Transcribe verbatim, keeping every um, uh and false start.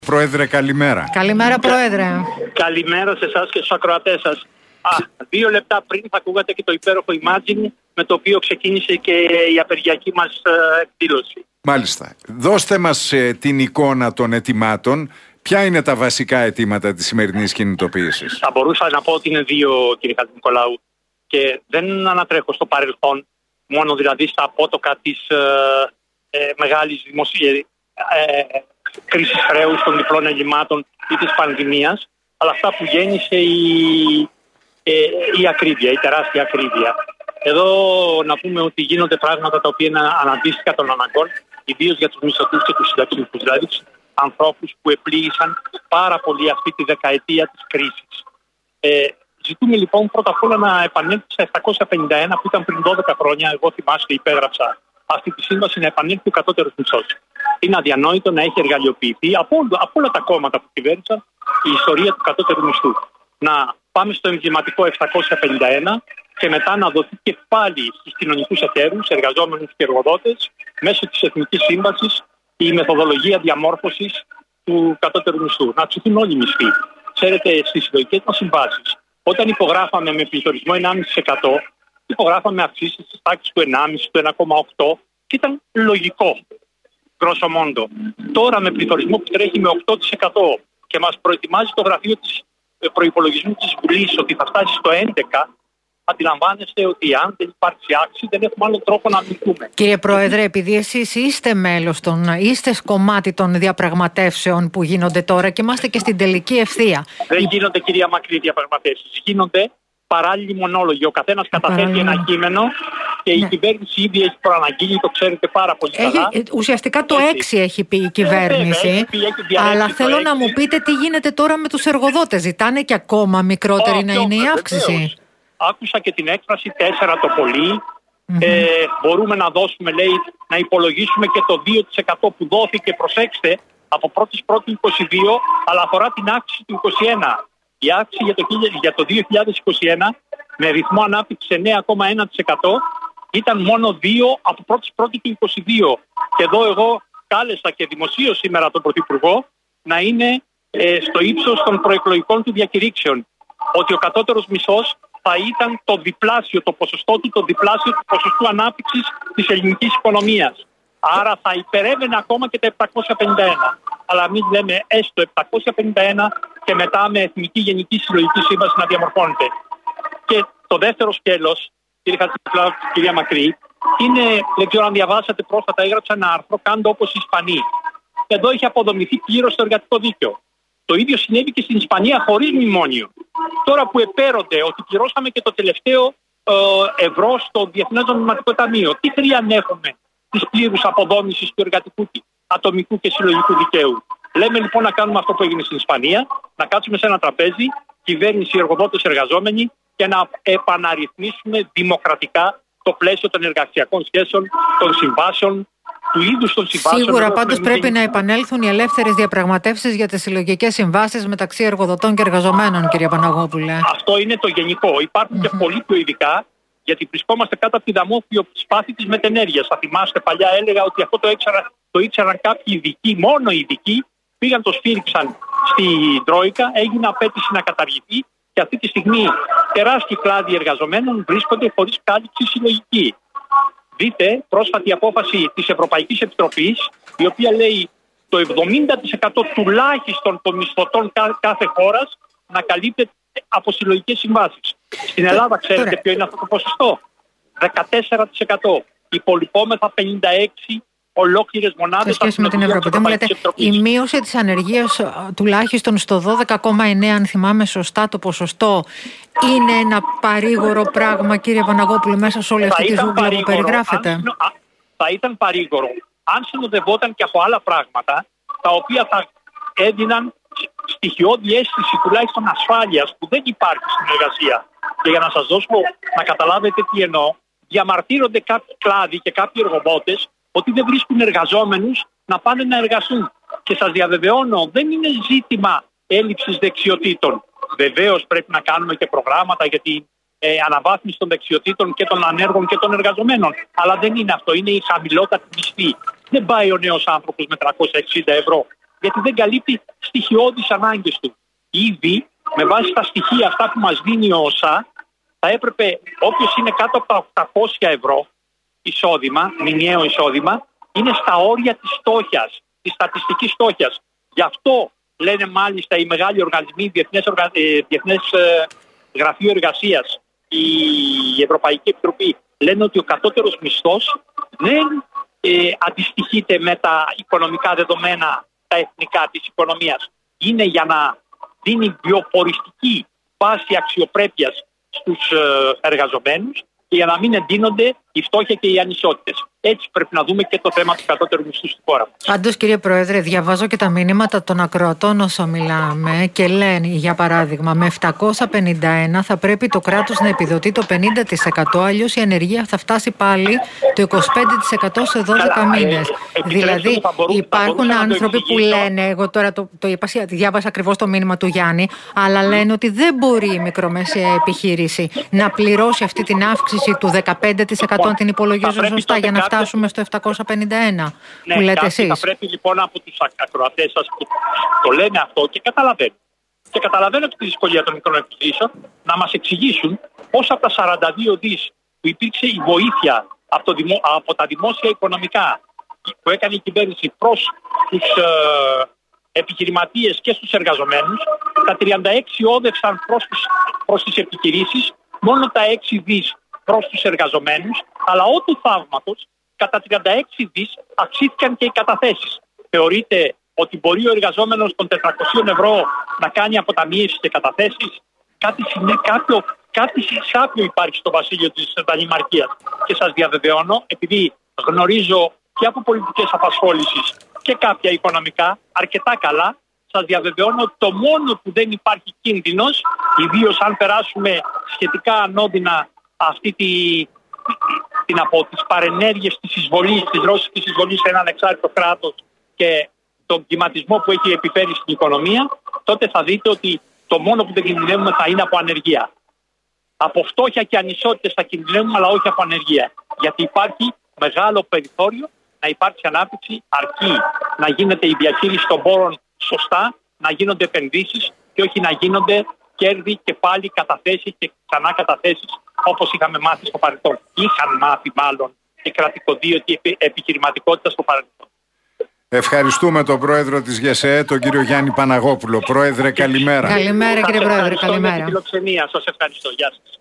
Πρόεδρε, καλημέρα. Καλημέρα, Πρόεδρε. Καλημέρα σε εσάς και στους ακροατές σας. Α, δύο λεπτά πριν θα ακούγατε και το υπέροχο Imagine με το οποίο ξεκίνησε και η απεργιακή μας ε, εκδήλωση. Μάλιστα. Δώστε μας ε, την εικόνα των αιτημάτων. Ποια είναι τα βασικά αιτήματα της σημερινής κινητοποίησης? Θα μπορούσα να πω ότι είναι δύο, κύριε Χατζηνικολάου, και δεν ανατρέχω στο παρελθόν, μόνο δηλαδή στα απότοκα της ε, ε, μεγάλης δημοσίας ε, κρίσης χρέους, των διπλών ελλημάτων ή της πανδημίας, αλλά αυτά που γέννησε η, ε, η ακρίβεια, η τεράστια ακρίβεια. Εδώ να πούμε ότι γίνονται πράγματα τα οποία είναι αναντίστοιχα των αναγκών, ιδίως για τους μισθωτούς και τους συνταξιούχους, δηλαδή τους ανθρώπους που επλήγησαν πάρα πολύ αυτή τη δεκαετία της κρίσης. Ε, ζητούμε λοιπόν πρώτα απ' όλα να επανέλθει στα επτακόσια πενήντα ένα που ήταν πριν δώδεκα χρόνια. Εγώ θυμάστε, υπέγραψα αυτή τη σύμβαση, να επανέλθει ο κατώτερος μισθός. Είναι αδιανόητο να έχει εργαλειοποιηθεί από, από όλα τα κόμματα που κυβέρνησαν η ιστορία του κατώτερου μισθού. Να πάμε στο εμβληματικό επτακόσια πενήντα ένα και μετά να δοθεί και πάλι στους κοινωνικούς εταίρους, εργαζόμενους και εργοδότες, μέσω της Εθνικής Σύμβασης, η μεθοδολογία διαμόρφωσης του κατώτερου μισθού. Να αυξηθούν όλοι οι μισθοί. Ξέρετε, στις συλλογικές μας συμβάσεις, όταν υπογράφαμε με πληθωρισμό ενάμιση τοις εκατό, υπογράφαμε αυξήσεις στις τάξεις του ενάμιση τοις εκατό, του ένα κόμμα οκτώ τοις εκατό και ήταν λογικό. Grosso modo. Τώρα με πληθωρισμό που τρέχει με οκτώ τοις εκατό και μας προετοιμάζει το γραφείο της προϋπολογισμού της Βουλής ότι θα φτάσει στο έντεκα τοις εκατό, αντιλαμβάνεστε ότι αν δεν υπάρξει αύξηση δεν έχουμε άλλο τρόπο να αμυνθούμε. Κύριε Πρόεδρε, επειδή εσείς είστε μέλος των, είστε κομμάτι των διαπραγματεύσεων που γίνονται τώρα και είμαστε και στην τελική ευθεία. Δεν η... γίνονται, κυρία Μακρύ, διαπραγματεύσεις. Γίνονται παράλληλοι μονόλογοι. Ο καθένας καταθέτει ένα κείμενο και ναι. Η κυβέρνηση ήδη έχει προαναγγείλει, το ξέρετε πάρα πολύ έχει, καλά. Ουσιαστικά το έξι έχει πει η κυβέρνηση. Ε, βέβαια, έχει πει, έχει αλλά θέλω να μου πείτε τι γίνεται τώρα με τους εργοδότες. Ζητάνε και ακόμα μικρότερη oh, να είναι η αύξηση. Βεβαίως. Άκουσα και την έκφραση τέσσερα το πολύ. Mm-hmm. Ε, μπορούμε να δώσουμε, λέει, να υπολογίσουμε και το δύο τοις εκατό που δόθηκε, προσέξτε, από πρώτη πρώτη είκοσι δύο, αλλά αφορά την αύξηση του είκοσι ένα. Η αύξηση για το, για το δύο χιλιάδες είκοσι ένα με ρυθμό ανάπτυξης εννέα κόμμα ένα τοις εκατό ήταν μόνο δύο από πρώτη πρώτη του είκοσι δύο. Και εδώ εγώ κάλεσα και δημοσίως σήμερα τον Πρωθυπουργό να είναι ε, στο ύψος των προεκλογικών του διακηρύξεων. Ότι ο κατώτερος μισθός θα ήταν το διπλάσιο, το ποσοστό του, το διπλάσιο του ποσοστού ανάπτυξης της ελληνικής οικονομίας. Άρα θα υπερεύαινε ακόμα και τα επτακόσια πενήντα ένα. Αλλά εμείς λέμε έστω επτακόσια πενήντα ένα και μετά με Εθνική Γενική Συλλογική Σύμβαση να διαμορφώνεται. Και το δεύτερο σκέλος, κύριε Χατζηνικολάου, κυρία Μακρύ, είναι, δεν ξέρω αν διαβάσατε πρόσφατα, έγραψα ένα άρθρο, κάντε όπως οι Ισπανοί. Εδώ έχει αποδομηθεί πλήρως το εργατικό δίκαιο. Το ίδιο συνέβη και στην Ισπανία χωρίς μνημόνιο. Τώρα που επέρονται ότι πληρώσαμε και το τελευταίο ε, ευρώ στο Διεθνές Νομισματικό Ταμείο, τι χρειαν έχουμε της πλήρους αποδόμησης του εργατικού, ατομικού και συλλογικού δικαίου? Λέμε λοιπόν να κάνουμε αυτό που έγινε στην Ισπανία, να κάτσουμε σε ένα τραπέζι, κυβέρνηση, εργοδότες, εργαζόμενοι, και να επαναρρυθμίσουμε δημοκρατικά το πλαίσιο των εργασιακών σχέσεων, των συμβάσεων, του είδους των συμβάσεων. Σίγουρα πάντως πρέπει να επανέλθουν οι ελεύθερες διαπραγματεύσεις για τις συλλογικές συμβάσεις μεταξύ εργοδοτών και εργαζομένων, κυρία Παναγόπουλε. Αυτό είναι το γενικό. Υπάρχουν mm-hmm. και πολύ πιο ειδικά, γιατί βρισκόμαστε κάτω από τη δαμόφυλλο σπάθη της μετενέργειας. Θα θυμάστε, παλιά έλεγα ότι αυτό το, έξερα, το ήξεραν κάποιοι ειδικοί, μόνο ειδικοί, πήγαν, το σφύριξαν στην Τρόικα, έγινε απέτηση να καταργηθεί και αυτή τη στιγμή τεράστιοι κλάδοι εργαζομένων βρίσκονται χωρίς κάλυψη συλλογική. Δείτε πρόσφατη απόφαση της Ευρωπαϊκής Επιτροπής, η οποία λέει το εβδομήντα τοις εκατό τουλάχιστον των μισθωτών κάθε χώρας να καλύπτεται από συλλογικές συμβάσεις. Στην Ελλάδα ξέρετε Τώρα. ποιο είναι αυτό το ποσοστό? δεκατέσσερα τοις εκατό. Υπολοιπόμεθα πενήντα έξι τοις εκατό ολόκληρες μονάδες. Σε σχέση με την Ευρώπη. Δεν μου λέτε, η μείωση της ανεργίας τουλάχιστον στο δώδεκα κόμμα εννέα, αν θυμάμαι σωστά το ποσοστό, είναι ένα παρήγορο πράγμα, κύριε Παναγόπουλο, μέσα σε όλη αυτή τη ζούγκλα που περιγράφεται? Αν, α, θα ήταν παρήγορο αν συνοδευόταν και από άλλα πράγματα, τα οποία θα έδιναν στοιχειώδη αίσθηση τουλάχιστον ασφάλειας που δεν υπάρχει στην εργασία. Και για να σας δώσω να καταλάβετε τι εννοώ, διαμαρτύρονται κάποιοι κλάδοι και κάποιοι εργοδότες ότι δεν βρίσκουν εργαζόμενους να πάνε να εργαστούν. Και σας διαβεβαιώνω, δεν είναι ζήτημα έλλειψης δεξιοτήτων. Βεβαίως πρέπει να κάνουμε και προγράμματα για την ε, αναβάθμιση των δεξιοτήτων και των ανέργων και των εργαζομένων. Αλλά δεν είναι αυτό, είναι η χαμηλότατη μισθή. Δεν πάει ο νέος άνθρωπος με τριακόσια εξήντα ευρώ γιατί δεν καλύπτει στοιχειώδεις ανάγκες του. Ήδη, με βάση τα στοιχεία αυτά που μας δίνει ο ΩΣΑ, θα έπρεπε όποιος είναι κάτω από τα οκτακόσια ευρώ εισόδημα, μηνιαίο εισόδημα, είναι στα όρια της στόχιας, της στατιστικής στόχιας. Γι' αυτό λένε μάλιστα οι μεγάλοι οργανισμοί, Διεθνές, οργα... ε, Διεθνές ε, Γραφείο Εργασίας, η Ευρωπαϊκή Επιτροπή, λένε ότι ο κατώτερος μισθός δεν ε, αντιστοιχείται με τα οικονομικά δεδομένα, τα εθνικά της οικονομίας. Είναι για να δίνει βιοποριστική βάση αξιοπρέπειας στους ε, εργαζομένους και για να μην εντείνονται η φτώχεια και οι ανισότητες. Έτσι πρέπει να δούμε και το θέμα του κατώτερου μισθού στη χώρα μας. Πάντως, κύριε Πρόεδρε, διαβάζω και τα μηνύματα των ακροατών όσο μιλάμε και λένε, για παράδειγμα, με επτακόσια πενήντα ένα θα πρέπει το κράτος να επιδοτεί το πενήντα τοις εκατό, αλλιώς η ανεργία θα φτάσει πάλι το είκοσι πέντε τοις εκατό σε δώδεκα Καλά, μήνες. Ε, δηλαδή, μπορούν, υπάρχουν άνθρωποι που λένε, εγώ τώρα το, το είπα, διάβασα ακριβώς το μήνυμα του Γιάννη, αλλά λένε ότι δεν μπορεί η μικρομεσαία επιχείρηση να πληρώσει αυτή την αύξηση του δεκαπέντε τοις εκατό, αν την υπολογίζω σωστά, για να φτάσουμε στο επτακόσια πενήντα ένα, ναι, που λέτε εσείς. Θα πρέπει λοιπόν από τους ακροατές σας που το λένε αυτό και καταλαβαίνουν. Και καταλαβαίνω και τη δυσκολία των μικρών επιχειρήσεων να μας εξηγήσουν πώς από τα σαράντα δύο δις που υπήρξε η βοήθεια από, το δημο, από τα δημόσια οικονομικά που έκανε η κυβέρνηση προς τους ε, επιχειρηματίες και στους εργαζομένους, τα τριάντα έξι όδευσαν προς, τους, προς τις επιχειρήσεις, μόνο τα έξι δις προς τους εργαζομένους, αλλά ό του θαύματος κατά τριάντα έξι δις αυξήθηκαν και οι καταθέσεις. Θεωρείτε ότι μπορεί ο εργαζόμενος των τετρακόσια ευρώ να κάνει αποταμίευση και καταθέσεις? Κάτι, κάποιο, κάτι σάπιο υπάρχει στο βασίλειο της Δανημαρκίας. Και σας διαβεβαιώνω, επειδή γνωρίζω και από πολιτικές απασχόλησης και κάποια οικονομικά αρκετά καλά, σας διαβεβαιώνω ότι το μόνο που δεν υπάρχει κίνδυνος, ιδίως αν περάσουμε σχετικά ανώδυνα αυτή τη, την από τις παρενέργειες της εισβολής, της ρώσικης εισβολής σε ένα ανεξάρτητο κράτος και τον κυματισμό που έχει επιφέρει στην οικονομία, τότε θα δείτε ότι το μόνο που δεν κινδυνεύουμε θα είναι από ανεργία. Από φτώχεια και ανισότητες θα κινδυνεύουμε, αλλά όχι από ανεργία. Γιατί υπάρχει μεγάλο περιθώριο να υπάρξει ανάπτυξη, αρκεί να γίνεται η διαχείριση των πόρων σωστά, να γίνονται επενδύσεις και όχι να γίνονται κέρδη και πάλι καταθέσεις και ξανά καταθέσεις, όπως είχαμε μάθει στο παρελθόν. Είχαν μάθει μάλλον η κρατικοδίωτη επιχειρηματικότητα στο παρελθόν. Ευχαριστούμε τον πρόεδρο της ΓΕΣΕΕ, τον κύριο Γιάννη Παναγόπουλο. Πρόεδρε, καλημέρα. Καλημέρα, κύριε Πρόεδρε, καλημέρα. Για τη φιλοξενία σας ευχαριστώ. Γεια σας.